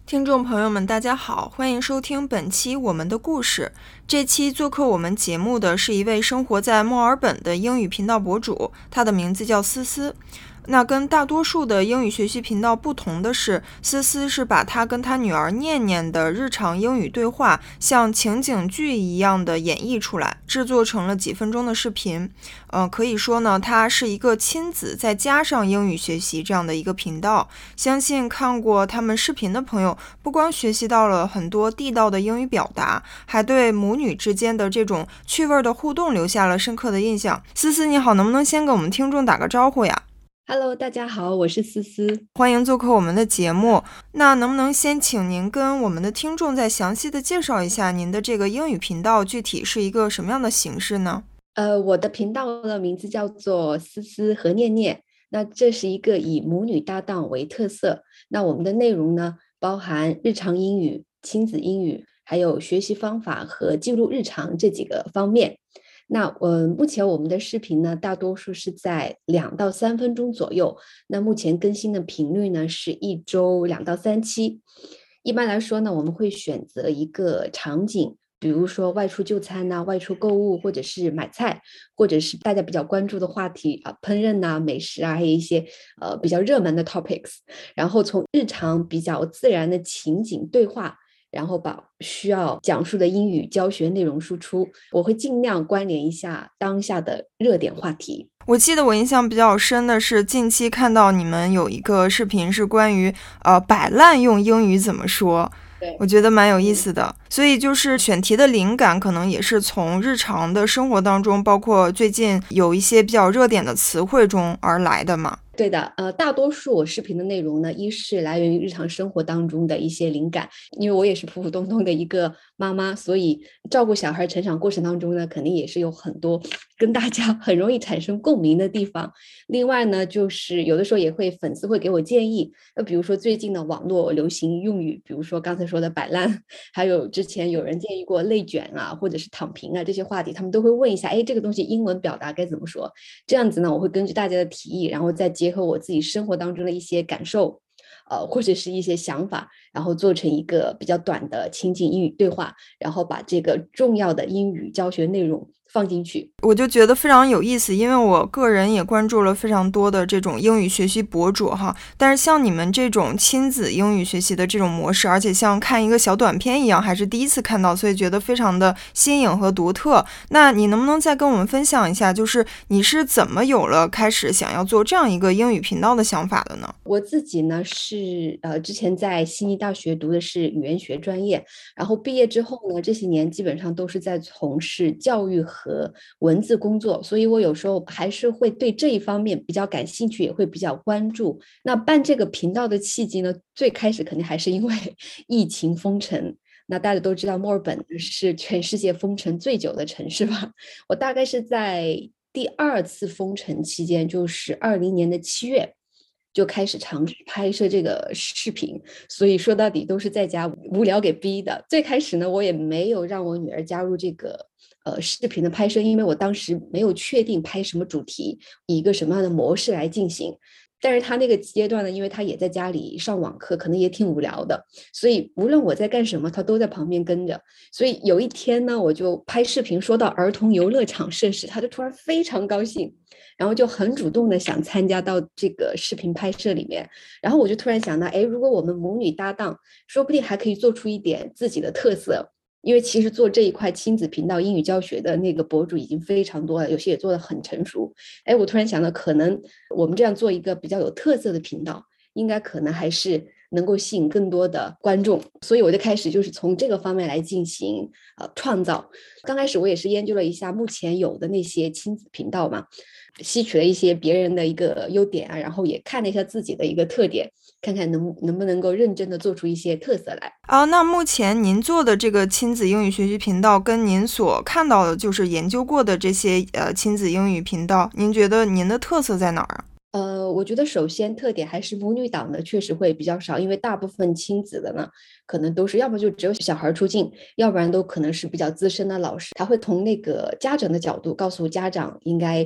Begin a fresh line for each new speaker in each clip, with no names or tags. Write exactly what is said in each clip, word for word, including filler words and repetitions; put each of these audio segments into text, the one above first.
听众朋友们，大家好，欢迎收听本期我们的故事。这期做客我们节目的是一位生活在墨尔本的英语频道博主，他的名字叫思思。那跟大多数的英语学习频道不同的是，思思是把他跟他女儿念念的日常英语对话像情景剧一样的演绎出来，制作成了几分钟的视频。呃，可以说呢，它是一个亲子再加上英语学习这样的一个频道。相信看过他们视频的朋友，不光学习到了很多地道的英语表达，还对母女之间的这种趣味的互动留下了深刻的印象。思思你好，能不能先给我们听众打个招呼呀？
Hello，大家好，我是思思。
欢迎做客我们的节目。那能不能先请您跟我们的听众再详细的介绍一下您的这个英语频道具体是一个什么样的形式呢？
呃，我的频道的名字叫做思思和念念。那这是一个以母女搭档为特色。那我们的内容呢，包含日常英语、亲子英语，还有学习方法和记录日常这几个方面。那呃，目前我们的视频呢，大多数是在两到三分钟左右。那目前更新的频率呢，是一周两到三期。一般来说呢，我们会选择一个场景，比如说外出就餐呐、外出购物，或者是买菜，或者是大家比较关注的话题啊，烹饪呐、美食啊，还有一些呃比较热门的 topics，然后从日常比较自然的情景对话。然后把需要讲述的英语教学内容输出，我会尽量关联一下当下的热点话题。
我记得我印象比较深的是近期看到你们有一个视频是关于呃摆烂用英语怎么说，
对，
我觉得蛮有意
嗯。
思的。所以就是选题的灵感可能也是从日常的生活当中，包括最近有一些比较热点的词汇中而来的嘛。
对的，呃，大多数我视频的内容呢，一是来源于日常生活当中的一些灵感，因为我也是普普通通的一个妈妈，所以照顾小孩成长过程当中呢，肯定也是有很多跟大家很容易产生共鸣的地方。另外呢，就是有的时候也会粉丝会给我建议，那比如说最近的网络流行用语，比如说刚才说的摆烂，还有之前有人建议过内卷啊，或者是躺平啊这些话题，他们都会问一下，哎，这个东西英文表达该怎么说？这样子呢，我会根据大家的提议，然后再结合我自己生活当中的一些感受，呃，或者是一些想法，然后做成一个比较短的情景英语对话，然后把这个重要的英语教学内容放进去。
我就觉得非常有意思，因为我个人也关注了非常多的这种英语学习博主哈，但是像你们这种亲子英语学习的这种模式，而且像看一个小短片一样，还是第一次看到，所以觉得非常的新颖和独特。那你能不能再跟我们分享一下，就是你是怎么有了开始想要做这样一个英语频道的想法的呢？
我自己呢是呃之前在悉尼大学读的是语言学专业，然后毕业之后呢，这些年基本上都是在从事教育和文字工作，所以我有时候还是会对这一方面比较感兴趣，也会比较关注。那办这个频道的契机呢，最开始肯定还是因为疫情封城。那大家都知道，墨尔本是全世界封城最久的城市吧？我大概是在第二次封城期间，就是二零年的七月。就开始尝试拍摄这个视频，所以说到底都是在家无聊给逼的。最开始呢，我也没有让我女儿加入这个呃视频的拍摄，因为我当时没有确定拍什么主题，以一个什么样的模式来进行。但是他那个阶段呢，因为他也在家里上网课，可能也挺无聊的，所以无论我在干什么，他都在旁边跟着。所以有一天呢，我就拍视频说到儿童游乐场设施，他就突然非常高兴，然后就很主动的想参加到这个视频拍摄里面。然后我就突然想到，哎，如果我们母女搭档，说不定还可以做出一点自己的特色。因为其实做这一块亲子频道英语教学的那个博主已经非常多了，有些也做得很成熟。哎，我突然想到，可能我们这样做一个比较有特色的频道，应该可能还是能够吸引更多的观众。所以我就开始就是从这个方面来进行呃创造。刚开始我也是研究了一下目前有的那些亲子频道嘛，吸取了一些别人的一个优点啊，然后也看了一下自己的一个特点，看看能能不能够认真的做出一些特色来。
啊，那目前您做的这个亲子英语学习频道，跟您所看到的，就是研究过的这些呃亲子英语频道，您觉得您的特色在哪儿啊？
呃，我觉得首先特点还是母女档的确实会比较少，因为大部分亲子的呢，可能都是要么就只有小孩出镜，要不然都可能是比较资深的老师，他会从那个家长的角度告诉家长应该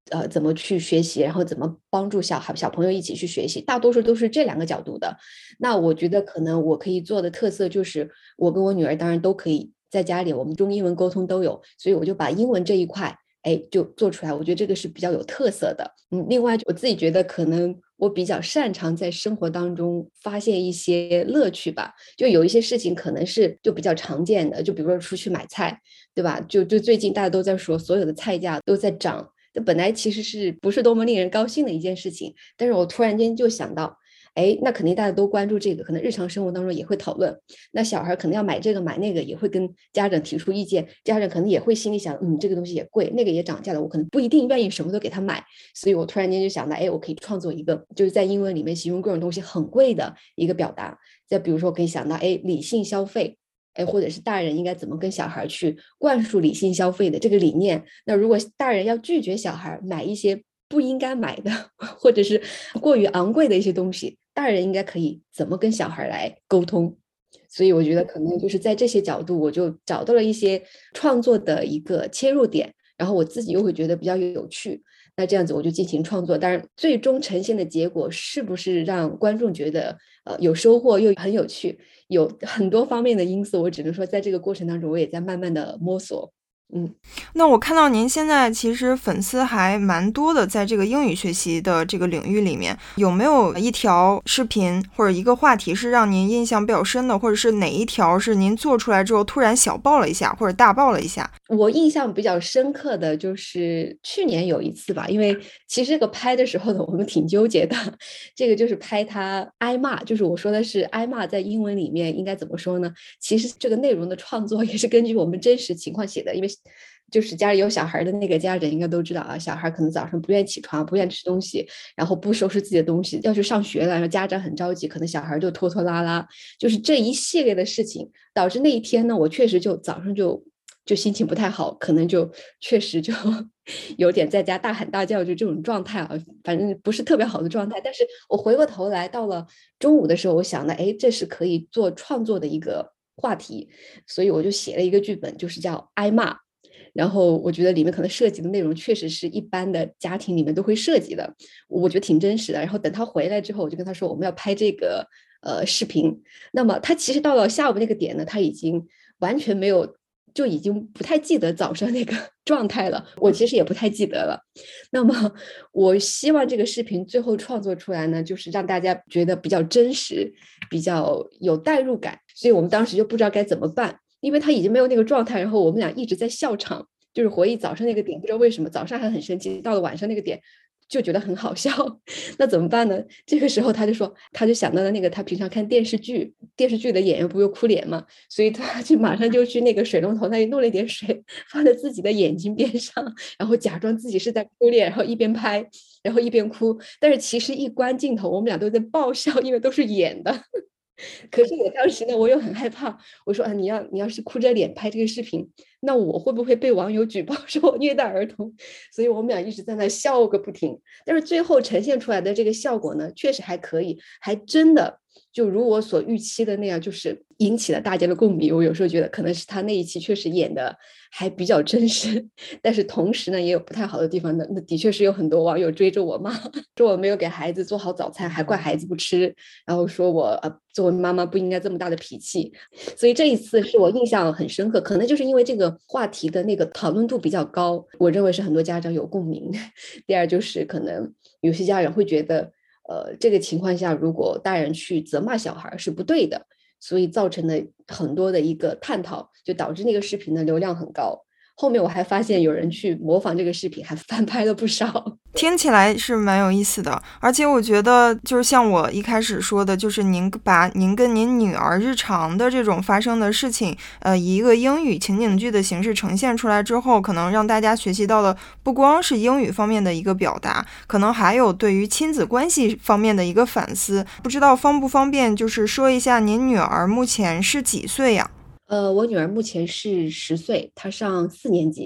呃怎么去学习，然后怎么帮助小孩小朋友一起去学习，大多数都是这两个角度的。那我觉得可能我可以做的特色就是，我跟我女儿当然都可以在家里，我们中英文沟通都有，所以我就把英文这一块。哎，就做出来，我觉得这个是比较有特色的。嗯，另外我自己觉得可能我比较擅长在生活当中发现一些乐趣吧。就有一些事情可能是就比较常见的，就比如说出去买菜，对吧？就就最近大家都在说，所有的菜价都在涨，这本来其实是不是多么令人高兴的一件事情，但是我突然间就想到。哎，那肯定大家都关注这个，可能日常生活当中也会讨论。那小孩可能要买这个买那个，也会跟家长提出意见，家长可能也会心里想，嗯，这个东西也贵，那个也涨价了，我可能不一定愿意什么都给他买。所以我突然间就想到，哎，我可以创作一个，就是在英文里面形容各种东西很贵的一个表达。再比如说，我可以想到，哎，理性消费。哎，或者是大人应该怎么跟小孩去灌输理性消费的这个理念？那如果大人要拒绝小孩买一些不应该买的，或者是过于昂贵的一些东西，大人应该可以怎么跟小孩来沟通？所以我觉得可能就是在这些角度，我就找到了一些创作的一个切入点，然后我自己又会觉得比较有趣。那这样子我就进行创作，当然最终呈现的结果是不是让观众觉得呃有收获又很有趣，有很多方面的因素，我只能说在这个过程当中我也在慢慢的摸索。嗯，
那我看到您现在其实粉丝还蛮多的，在这个英语学习的这个领域里面，有没有一条视频或者一个话题是让您印象比较深的，或者是哪一条是您做出来之后突然小爆了一下或者大爆了一下？
我印象比较深刻的就是去年有一次吧，因为其实这个拍的时候呢，我们挺纠结的。这个就是拍他挨骂，就是我说的是挨骂，在英文里面应该怎么说呢？其实这个内容的创作也是根据我们真实情况写的，因为就是家里有小孩的那个家人应该都知道啊，小孩可能早上不愿意起床，不愿意吃东西，然后不收拾自己的东西，要去上学了，然后家长很着急，可能小孩就拖拖拉拉，就是这一系列的事情，导致那一天呢，我确实就早上就。就心情不太好，可能就确实就有点在家大喊大叫，就这种状态啊，反正不是特别好的状态。但是我回过头来，到了中午的时候，我想呢，哎，这是可以做创作的一个话题，所以我就写了一个剧本，就是叫挨骂。然后我觉得里面可能涉及的内容确实是一般的家庭里面都会涉及的，我觉得挺真实的。然后等他回来之后，我就跟他说我们要拍这个呃视频。那么他其实到了下午那个点呢，他已经完全没有。就已经不太记得早上那个状态了，我其实也不太记得了。那么我希望这个视频最后创作出来呢，就是让大家觉得比较真实，比较有代入感。所以我们当时就不知道该怎么办，因为他已经没有那个状态，然后我们俩一直在笑场，就是回忆早上那个点，不知道为什么早上还很生气，到了晚上那个点就觉得很好笑。那怎么办呢？这个时候他就说，他就想到了那个他平常看电视剧，电视剧的演员不有哭脸嘛，所以他就马上就去那个水龙头那里弄了一点水，放在自己的眼睛边上，然后假装自己是在哭脸，然后一边拍，然后一边哭。但是其实一关镜头，我们俩都在爆笑，因为都是演的。可是我当时呢，我又很害怕，我说啊，你要你要是哭着脸拍这个视频，那我会不会被网友举报说我虐待儿童？所以我们俩一直在那笑个不停。但是最后呈现出来的这个效果呢，确实还可以，还真的就如我所预期的那样，就是引起了大家的共鸣。我有时候觉得可能是他那一期确实演的还比较真实，但是同时呢，也有不太好的地方的。那的确是有很多网友追着我骂，说我没有给孩子做好早餐，还怪孩子不吃，然后说我呃作为妈妈不应该这么大的脾气。所以这一次是我印象很深刻，可能就是因为这个话题的那个讨论度比较高，我认为是很多家长有共鸣。第二就是可能有些家长会觉得。呃，这个情况下，如果大人去责骂小孩是不对的，所以造成了很多的一个探讨，就导致那个视频的流量很高。后面我还发现有人去模仿这个视频，还翻拍了不少。
听起来是蛮有意思的，而且我觉得就是像我一开始说的，就是您把您跟您女儿日常的这种发生的事情，呃，以一个英语情景剧的形式呈现出来之后，可能让大家学习到了不光是英语方面的一个表达，可能还有对于亲子关系方面的一个反思。不知道方不方便，就是说一下您女儿目前是几岁呀？
呃，我女儿目前是十岁，她上四年级。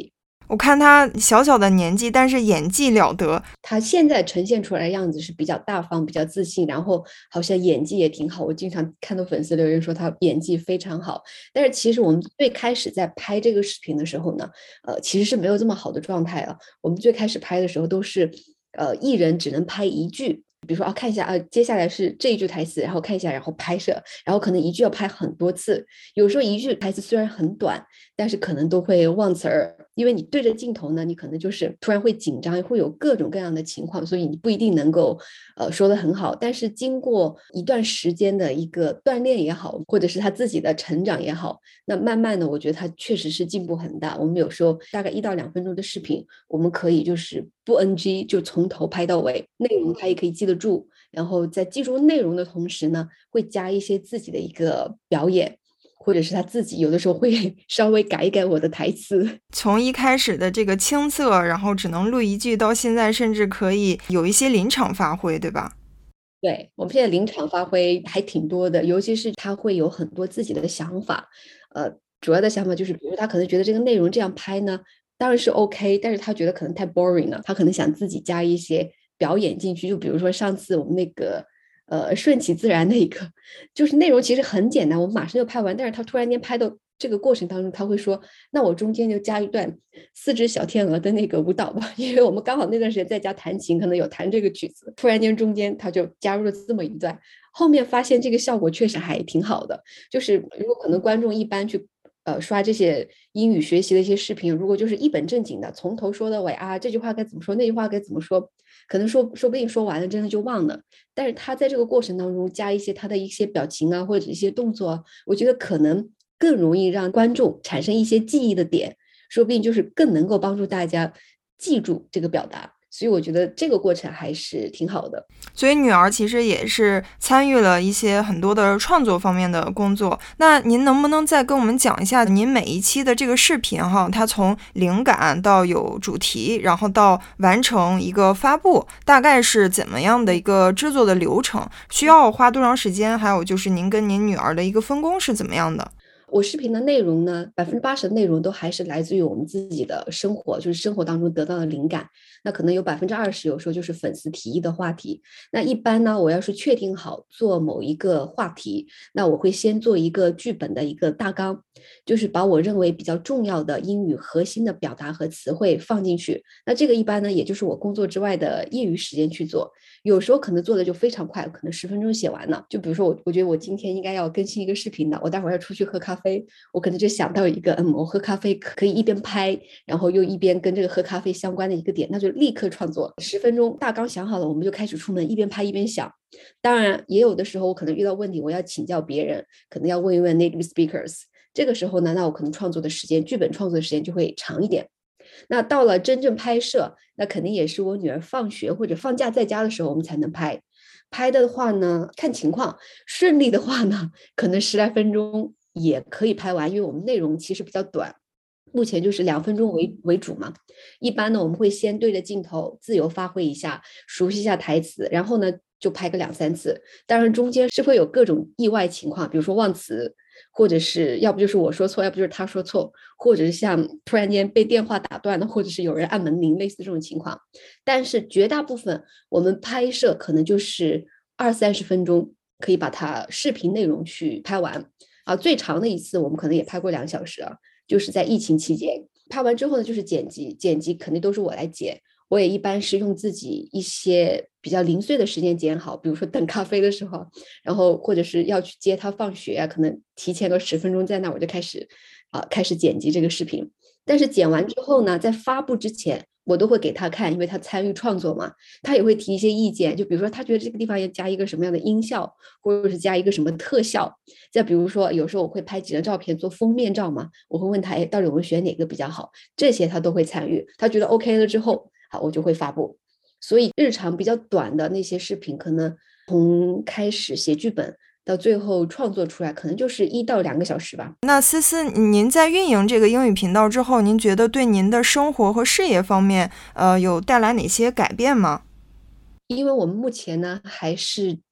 我看他小小的年纪，但是演技了得。
他现在呈现出来的样子是比较大方、比较自信，然后好像演技也挺好。我经常看到粉丝留言说他演技非常好。但是其实我们最开始在拍这个视频的时候呢，呃，其实是没有这么好的状态了。我们最开始拍的时候都是，呃，一人只能拍一句。比如说啊，看一下啊，接下来是这一句台词，然后看一下，然后拍摄，然后可能一句要拍很多次。有时候一句台词虽然很短，但是可能都会忘词儿，因为你对着镜头呢，你可能就是突然会紧张，会有各种各样的情况，所以你不一定能够呃说得很好。但是经过一段时间的一个锻炼也好，或者是他自己的成长也好，那慢慢的，我觉得他确实是进步很大。我们有时候大概一到两分钟的视频，我们可以就是不 N G，就从头拍到尾，内容他也可以记得住，然后在记住内容的同时呢，会加一些自己的一个表演。或者是他自己有的时候会稍微改一改我的台词。
从一开始的这个青涩，然后只能录一句，到现在甚至可以有一些临场发挥，对吧？
对，我们现在临场发挥还挺多的，尤其是他会有很多自己的想法。呃，主要的想法就是，比如他可能觉得这个内容这样拍呢，当然是 OK，但是他觉得可能太 boring 了，他可能想自己加一些表演进去。就比如说上次我们那个呃顺其自然的一个，就是内容其实很简单，我们马上就拍完，但是他突然间拍到这个过程当中，他会说，那我中间就加一段四只小天鹅的那个舞蹈吧，因为我们刚好那段时间在家弹琴，可能有弹这个曲子，突然间中间他就加入了这么一段，后面发现这个效果确实还挺好的。就是如果可能观众一般去呃刷这些英语学习的一些视频，如果就是一本正经的从头说到尾啊，这句话该怎么说，那句话该怎么说，可能说说不定说完了真的就忘了。但是他在这个过程当中加一些他的一些表情啊，或者一些动作，我觉得可能更容易让观众产生一些记忆的点，说不定就是更能够帮助大家记住这个表达。所以我觉得这个过程还是挺好的。
所以女儿其实也是参与了一些很多的创作方面的工作。那您能不能再跟我们讲一下您每一期的这个视频哈，它从灵感到有主题，然后到完成一个发布，大概是怎么样的一个制作的流程？需要花多长时间？还有就是您跟您女儿的一个分工是怎么样的？
我视频的内容呢，百分之八十的内容都还是来自于我们自己的生活，就是生活当中得到的灵感。那可能有百分之二十，有时候就是粉丝提议的话题。那一般呢，我要是确定好做某一个话题，那我会先做一个剧本的一个大纲，就是把我认为比较重要的英语核心的表达和词汇放进去。那这个一般呢，也就是我工作之外的业余时间去做。有时候可能做的就非常快，可能十分钟写完了。就比如说我，我觉得我今天应该要更新一个视频的，我待会儿要出去喝咖啡，我可能就想到一个，嗯，我喝咖啡可以一边拍，然后又一边跟这个喝咖啡相关的一个点，那就立刻创作，十分钟大纲想好了，我们就开始出门，一边拍一边想。当然，也有的时候我可能遇到问题，我要请教别人，可能要问一问 native speakers。这个时候呢，那我可能创作的时间，剧本创作的时间就会长一点。那到了真正拍摄，那肯定也是我女儿放学或者放假在家的时候，我们才能拍。拍的话呢，看情况，顺利的话呢，可能十来分钟也可以拍完，因为我们内容其实比较短，目前就是两分钟为为主嘛。一般呢，我们会先对着镜头自由发挥一下，熟悉一下台词，然后呢就拍个两三次。当然中间是会有各种意外情况，比如说忘词，或者是要不就是我说错，要不就是他说错，或者是像突然间被电话打断了，或者是有人按门铃，类似这种情况。但是绝大部分我们拍摄可能就是二三十分钟，可以把它视频内容去拍完啊。最长的一次我们可能也拍过两个小时啊，就是在疫情期间。拍完之后呢，就是剪辑，剪辑肯定都是我来剪。我也一般是用自己一些比较零碎的时间剪好，比如说等咖啡的时候，然后或者是要去接他放学啊，可能提前个十分钟在那，我就开始啊、呃、开始剪辑这个视频。但是剪完之后呢，在发布之前，我都会给他看，因为他参与创作嘛，他也会提一些意见，就比如说他觉得这个地方要加一个什么样的音效，或者是加一个什么特效。再比如说，有时候我会拍几张照片做封面照嘛，我会问他，哎，到底我们选哪个比较好？这些他都会参与。他觉得 OK 了之后，好，我就会发布。所以日常比较短的那些视频，可能从开始写剧本到最后创作出来，可能就是一到两个小时吧。
那思思，您在运营这个英语频道之后，您觉得对您的生活和事业方面，呃，有带来哪些改变吗？
因为我们目前呢还是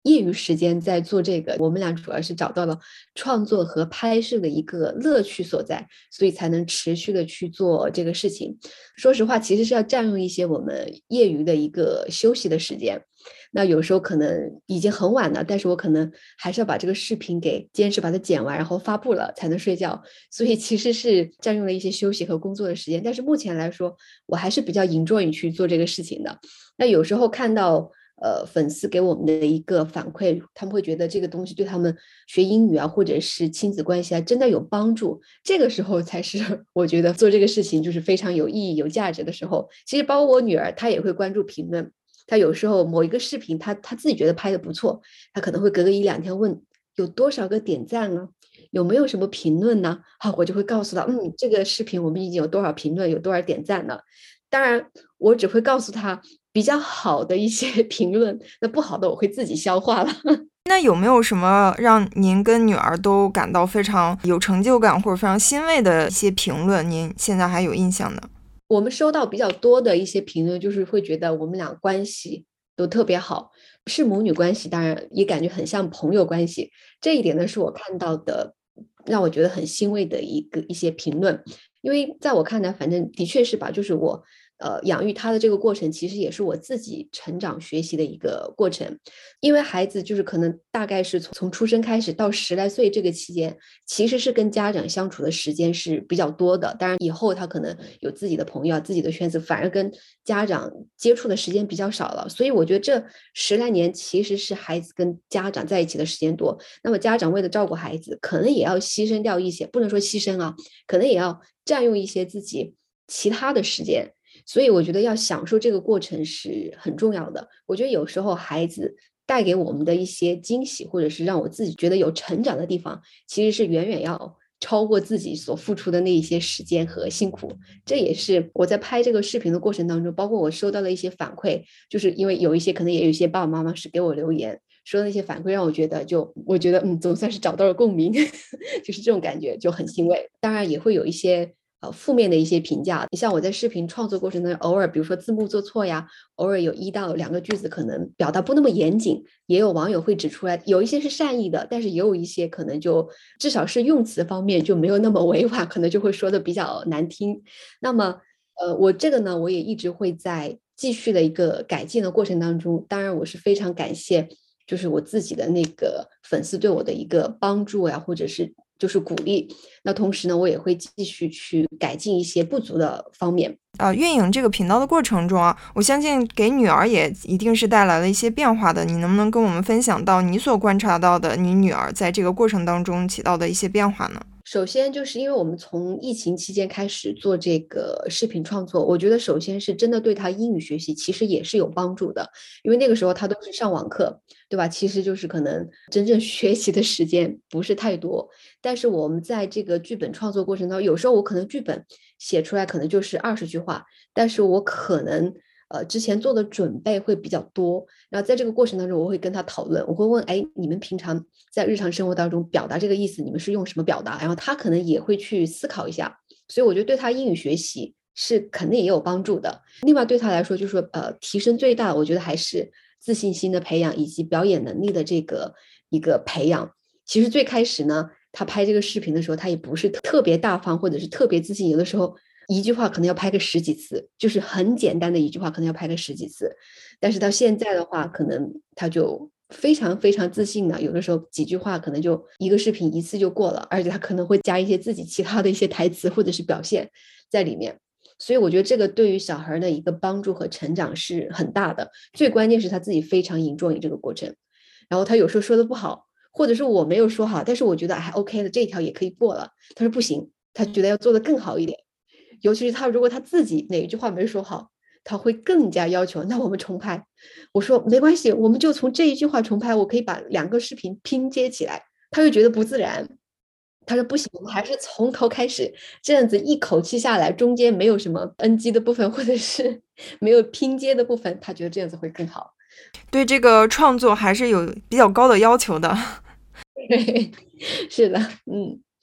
业余时间在做这个，我们俩主要是找到了创作和拍摄的一个乐趣所在，所以才能持续的去做这个事情。说实话，其实是要占用一些我们业余的一个休息的时间。那有时候可能已经很晚了，但是我可能还是要把这个视频给坚持把它剪完，然后发布了才能睡觉。所以其实是占用了一些休息和工作的时间。但是目前来说，我还是比较 enjoy 去做这个事情的。那有时候看到呃粉丝给我们的一个反馈，他们会觉得这个东西对他们学英语啊，或者是亲子关系啊，真的有帮助。这个时候才是我觉得做这个事情就是非常有意义、有价值的时候。其实包括我女儿，她也会关注评论。他有时候某一个视频他他自己觉得拍的不错，他可能会隔个一两天问有多少个点赞呢，有没有什么评论呢？好，我就会告诉他，嗯，这个视频我们已经有多少评论，有多少点赞了。当然我只会告诉他比较好的一些评论，那不好的我会自己消化了。
那有没有什么让您跟女儿都感到非常有成就感或者非常欣慰的一些评论，您现在还有印象呢？
我们收到比较多的一些评论，就是会觉得我们俩关系都特别好，是母女关系，当然也感觉很像朋友关系。这一点呢，是我看到的让我觉得很欣慰的一个一些评论。因为在我看来，反正的确是吧，就是我呃养育他的这个过程，其实也是我自己成长学习的一个过程。因为孩子就是可能大概是从从出生开始到十来岁这个期间，其实是跟家长相处的时间是比较多的。当然以后他可能有自己的朋友、自己的圈子，反而跟家长接触的时间比较少了。所以我觉得这十来年其实是孩子跟家长在一起的时间多。那么家长为了照顾孩子，可能也要牺牲掉一些，不能说牺牲啊，可能也要占用一些自己其他的时间。所以我觉得要享受这个过程是很重要的。我觉得有时候孩子带给我们的一些惊喜，或者是让我自己觉得有成长的地方，其实是远远要超过自己所付出的那一些时间和辛苦。这也是我在拍这个视频的过程当中，包括我收到的一些反馈，就是因为有一些可能也有一些爸爸妈妈是给我留言说那些反馈，让我觉得就我觉得嗯，总算是找到了共鸣就是这种感觉就很欣慰。当然也会有一些呃，负面的一些评价。你像我在视频创作过程当中，偶尔比如说字幕做错呀，偶尔有一到两个句子可能表达不那么严谨，也有网友会指出来，有一些是善意的，但是也有一些可能就至少是用词方面就没有那么委婉，可能就会说的比较难听。那么呃，我这个呢，我也一直会在继续的一个改进的过程当中。当然我是非常感谢就是我自己的那个粉丝对我的一个帮助呀，或者是就是鼓励。那同时呢，我也会继续去改进一些不足的方面。
呃，运营这个频道的过程中啊，我相信给女儿也一定是带来了一些变化的。你能不能跟我们分享到你所观察到的你女儿在这个过程当中起到的一些变化呢？
首先就是因为我们从疫情期间开始做这个视频创作，我觉得首先是真的对她英语学习其实也是有帮助的。因为那个时候她都是上网课，对吧？其实就是可能真正学习的时间不是太多。但是我们在这个剧本创作过程当中，有时候我可能剧本写出来可能就是二十句话，但是我可能呃之前做的准备会比较多。然后在这个过程当中，我会跟他讨论，我会问，哎，你们平常在日常生活当中表达这个意思，你们是用什么表达？然后他可能也会去思考一下。所以我觉得对他英语学习是肯定也有帮助的。另外对他来说，就是说呃提升最大的，我觉得还是自信心的培养以及表演能力的这个一个培养。其实最开始呢，他拍这个视频的时候，他也不是特别大方或者是特别自信，有的时候一句话可能要拍个十几次，就是很简单的一句话可能要拍个十几次。但是到现在的话，可能他就非常非常自信的，有的时候几句话可能就一个视频一次就过了，而且他可能会加一些自己其他的一些台词或者是表现在里面。所以我觉得这个对于小孩的一个帮助和成长是很大的。最关键是他自己非常 enjoy 这个过程。然后他有时候说的不好，或者是我没有说好，但是我觉得还 OK 的，这一条也可以过了。他说不行，他觉得要做得更好一点。尤其是他如果他自己哪一句话没说好，他会更加要求，那我们重拍。我说没关系，我们就从这一句话重拍，我可以把两个视频拼接起来。他就觉得不自然，他说不行，我们还是从头开始，这样子一口气下来，中间没有什么 N G 的部分，或者是没有拼接的部分，他觉得这样子会更好。
对这个创作还是有比较高的要求的。
对，是的，嗯。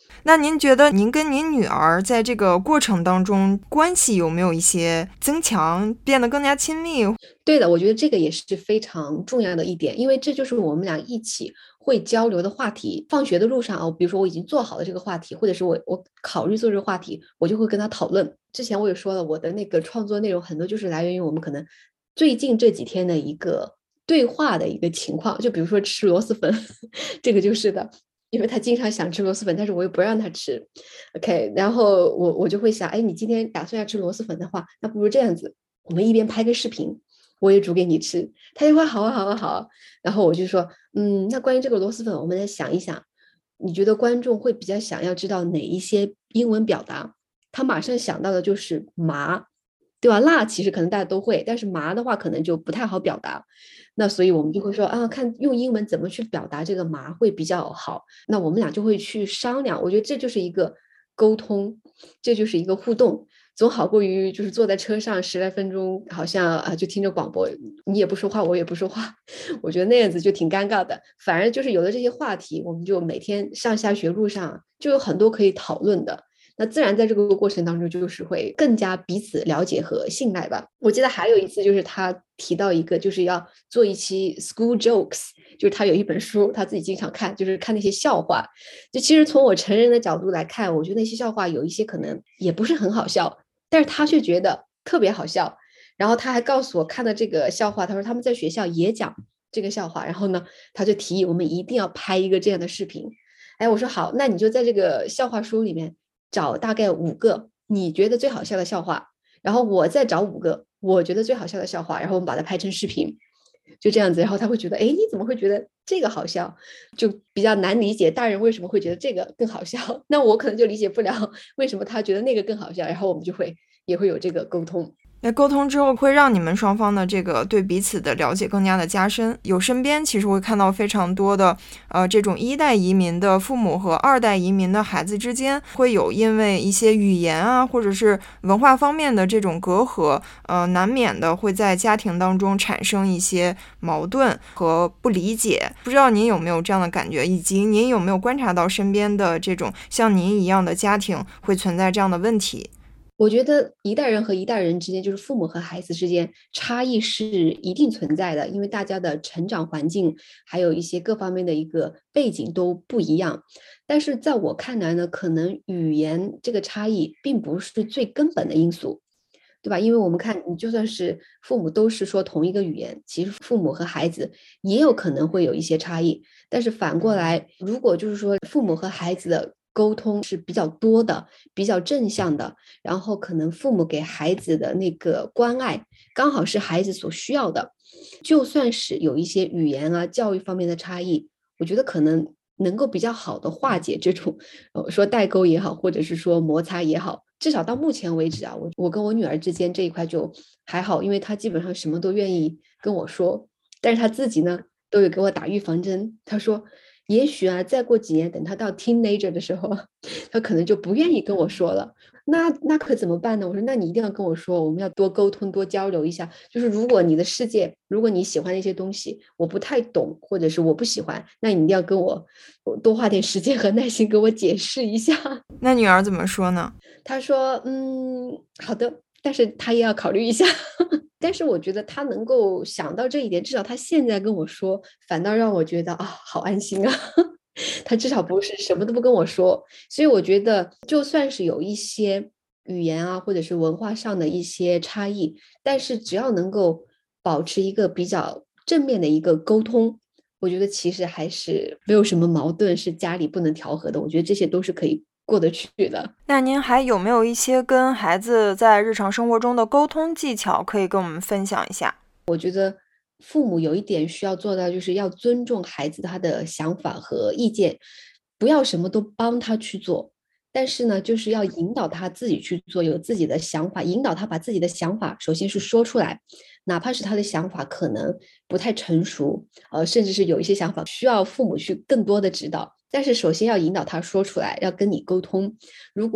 那您觉得您跟您女儿在这个过程当中关系有没有一些增强，变得更加亲密？
对的，我觉得这个也是非常重要的一点，因为这就是我们俩一起会交流的话题。放学的路上啊，比如说我已经做好了这个话题，或者是我我考虑做这个话题，我就会跟他讨论。之前我也说了，我的那个创作内容很多就是来源于我们可能最近这几天的一个对话的一个情况，就比如说吃螺蛳粉，这个就是的。因为他经常想吃螺蛳粉，但是我又不让他吃。OK，然后我我就会想，哎，你今天打算要吃螺蛳粉的话，那不如这样子，我们一边拍个视频，我也煮给你吃。他就会好啊好啊好啊。然后我就说，嗯，那关于这个螺蛳粉，我们来想一想，你觉得观众会比较想要知道哪一些英文表达？他马上想到的就是麻，对吧？辣其实可能大家都会，但是麻的话可能就不太好表达。那所以我们就会说啊，看用英文怎么去表达这个麻会比较好。那我们俩就会去商量，我觉得这就是一个沟通，这就是一个互动，总好过于就是坐在车上十来分钟，好像啊就听着广播，你也不说话，我也不说话，我觉得那样子就挺尴尬的。反而就是有了这些话题，我们就每天上下学路上就有很多可以讨论的。那自然在这个过程当中，就是会更加彼此了解和信赖吧。我记得还有一次，就是他提到一个，就是要做一期 school jokes，就是他有一本书，他自己经常看，就是看那些笑话。就其实从我成人的角度来看，我觉得那些笑话有一些可能也不是很好笑，但是他却觉得特别好笑。然后他还告诉我看的这个笑话，他说他们在学校也讲这个笑话，然后呢，他就提议我们一定要拍一个这样的视频。哎，我说好，那你就在这个笑话书里面找大概五个你觉得最好笑的笑话，然后我再找五个我觉得最好笑的笑话，然后我们把它拍成视频，就这样子。然后他会觉得，哎，你怎么会觉得这个好笑？就比较难理解大人为什么会觉得这个更好笑，那我可能就理解不了为什么他觉得那个更好笑，然后我们就会也会有这个沟通。
那沟通之后会让你们双方的这个对彼此的了解更加的加深。有身边其实会看到非常多的呃这种一代移民的父母和二代移民的孩子之间会有因为一些语言啊或者是文化方面的这种隔阂，呃难免的会在家庭当中产生一些矛盾和不理解。不知道您有没有这样的感觉，以及您有没有观察到身边的这种像您一样的家庭会存在这样的问题？
我觉得一代人和一代人之间，就是父母和孩子之间差异是一定存在的，因为大家的成长环境还有一些各方面的一个背景都不一样。但是在我看来呢，可能语言这个差异并不是最根本的因素，对吧？因为我们看，你就算是父母都是说同一个语言，其实父母和孩子也有可能会有一些差异。但是反过来，如果就是说父母和孩子的沟通是比较多的，比较正向的，然后可能父母给孩子的那个关爱刚好是孩子所需要的，就算是有一些语言啊、教育方面的差异，我觉得可能能够比较好的化解这种，呃，说代沟也好，或者是说摩擦也好。至少到目前为止啊，我我跟我女儿之间这一块就还好，因为她基本上什么都愿意跟我说，但是她自己呢都有给我打预防针。她说，也许啊，再过几年，等她到 teenager 的时候，她可能就不愿意跟我说了。那那可怎么办呢？我说，那你一定要跟我说，我们要多沟通，多交流一下。就是如果你的世界，如果你喜欢那些东西，我不太懂，或者是我不喜欢，那你一定要跟我多花点时间和耐心给我解释一下。
那女儿怎么说呢？
他说，嗯，好的，但是他也要考虑一下。但是我觉得他能够想到这一点，至少他现在跟我说，反倒让我觉得啊，好安心啊。他至少不是什么都不跟我说，所以我觉得就算是有一些语言啊，或者是文化上的一些差异，但是只要能够保持一个比较正面的一个沟通，我觉得其实还是没有什么矛盾是家里不能调和的。我觉得这些都是可以过得去的。
那您还有没有一些跟孩子在日常生活中的沟通技巧可以跟我们分享一下？
我觉得父母有一点需要做到，就是要尊重孩子他的想法和意见，不要什么都帮他去做，但是呢，就是要引导他自己去做，有自己的想法，引导他把自己的想法首先是说出来，哪怕是他的想法可能不太成熟，呃，甚至是有一些想法需要父母去更多的指导，但是首先要引导他说出来，要跟你沟通。如果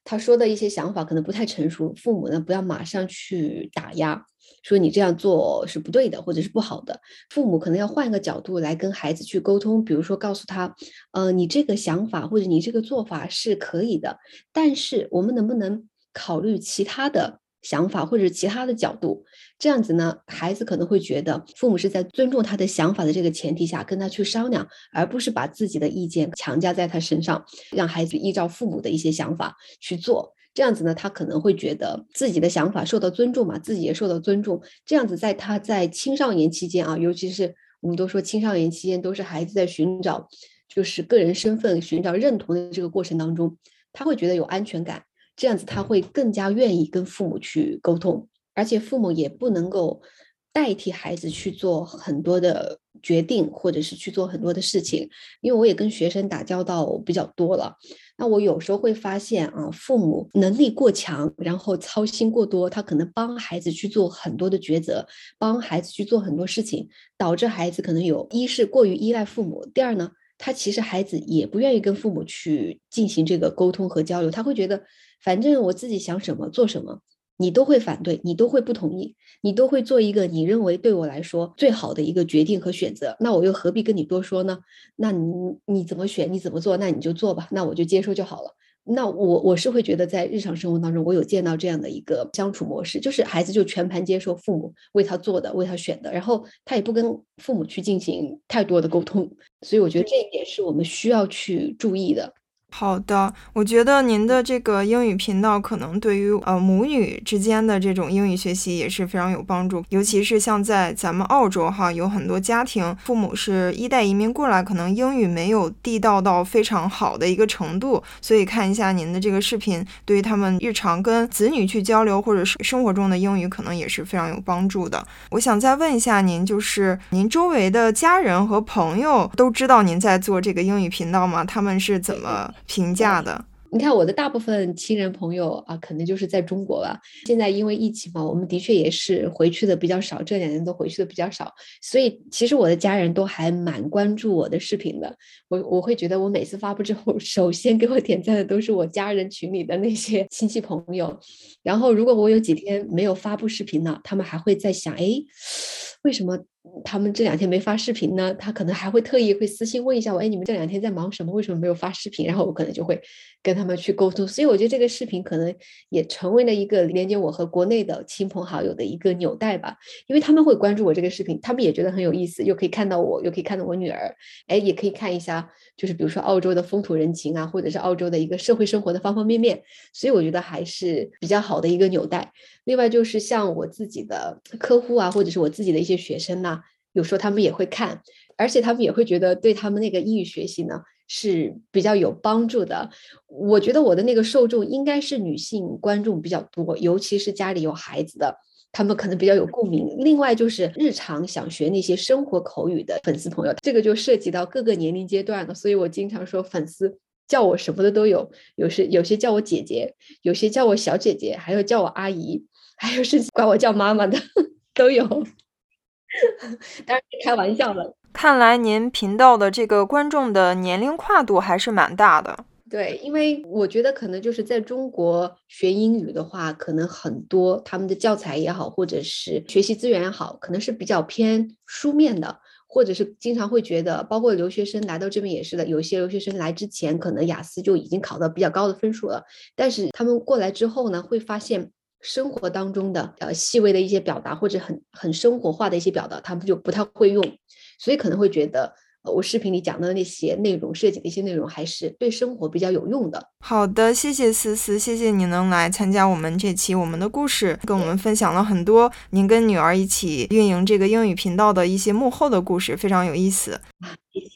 他说的一些想法可能不太成熟，父母呢不要马上去打压，说你这样做是不对的或者是不好的。父母可能要换一个角度来跟孩子去沟通，比如说告诉他，呃，你这个想法或者你这个做法是可以的，但是我们能不能考虑其他的想法或者其他的角度？这样子呢，孩子可能会觉得父母是在尊重他的想法的这个前提下跟他去商量，而不是把自己的意见强加在他身上，让孩子依照父母的一些想法去做。这样子呢，他可能会觉得自己的想法受到尊重嘛，自己也受到尊重。这样子在他在青少年期间啊，尤其是我们都说青少年期间都是孩子在寻找就是个人身份、寻找认同的这个过程当中，他会觉得有安全感，这样子他会更加愿意跟父母去沟通。而且父母也不能够代替孩子去做很多的决定，或者是去做很多的事情。因为我也跟学生打交道比较多了，那我有时候会发现啊，父母能力过强，然后操心过多，他可能帮孩子去做很多的抉择，帮孩子去做很多事情，导致孩子可能有一是过于依赖父母，第二呢，他其实孩子也不愿意跟父母去进行这个沟通和交流，他会觉得反正我自己想什么做什么，你都会反对，你都会不同意，你都会做一个你认为对我来说最好的一个决定和选择，那我又何必跟你多说呢？那你你怎么选，你怎么做，那你就做吧，那我就接受就好了。那我我是会觉得在日常生活当中，我有见到这样的一个相处模式，就是孩子就全盘接受父母为他做的，为他选的，然后他也不跟父母去进行太多的沟通，所以我觉得这一点是我们需要去注意的。
好的，我觉得您的这个英语频道可能对于呃母女之间的这种英语学习也是非常有帮助，尤其是像在咱们澳洲哈，有很多家庭父母是一代移民过来，可能英语没有地道到非常好的一个程度，所以看一下您的这个视频，对于他们日常跟子女去交流或者是生活中的英语可能也是非常有帮助的。我想再问一下您，就是您周围的家人和朋友都知道您在做这个英语频道吗？他们是怎么评价的？
你看我的大部分亲人朋友啊，可能就是在中国吧。现在因为疫情嘛，我们的确也是回去的比较少，这两年都回去的比较少，所以其实我的家人都还蛮关注我的视频的。我我会觉得我每次发布之后，首先给我点赞的都是我家人群里的那些亲戚朋友。然后如果我有几天没有发布视频呢，他们还会在想，哎，为什么他们这两天没发视频呢？他可能还会特意会私信问一下我，哎，你们这两天在忙什么？为什么没有发视频？然后我可能就会跟他们去沟通。所以我觉得这个视频可能也成为了一个连接我和国内的亲朋好友的一个纽带吧，因为他们会关注我这个视频，他们也觉得很有意思，又可以看到我，又可以看到我女儿，哎，也可以看一下，就是比如说澳洲的风土人情啊，或者是澳洲的一个社会生活的方方面面，所以我觉得还是比较好的一个纽带。另外就是像我自己的客户啊，或者是我自己的一些学生呐、啊，有时候他们也会看，而且他们也会觉得对他们那个英语学习呢是比较有帮助的。我觉得我的那个受众应该是女性观众比较多，尤其是家里有孩子的，他们可能比较有共鸣。另外就是日常想学那些生活口语的粉丝朋友，这个就涉及到各个年龄阶段了，所以我经常说粉丝叫我什么的都有，有些有些叫我姐姐，有些叫我小姐姐，还有叫我阿姨，还有是管我叫妈妈的都有。当然是开玩笑的。
看来您频道的这个观众的年龄跨度还是蛮大的。
对，因为我觉得可能就是在中国学英语的话，可能很多他们的教材也好，或者是学习资源也好，可能是比较偏书面的，或者是经常会觉得，包括留学生来到这边也是的，有一些留学生来之前可能雅思就已经考到比较高的分数了，但是他们过来之后呢，会发现生活当中的呃细微的一些表达，或者很很生活化的一些表达，他们就不太会用，所以可能会觉得呃我视频里讲的那些内容，设计的一些内容还是对生活比较有用的。
好的，谢谢思思，谢谢你能来参加我们这期我们的故事，跟我们分享了很多您跟女儿一起运营这个英语频道的一些幕后的故事，非常有意思。
谢谢。